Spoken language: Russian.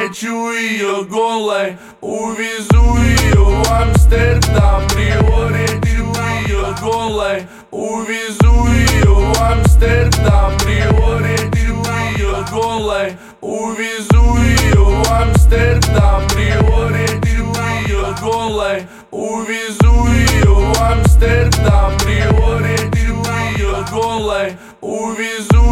Приворечу ее голой, увезу ее в Амстердам. Приворечу ее голой, увезу ее в Амстердам. Приворечу ее голой, увезу ее в Амстердам. Приворечу ее голой, увезу ее в Амстердам. Приворечу ее голой, увезу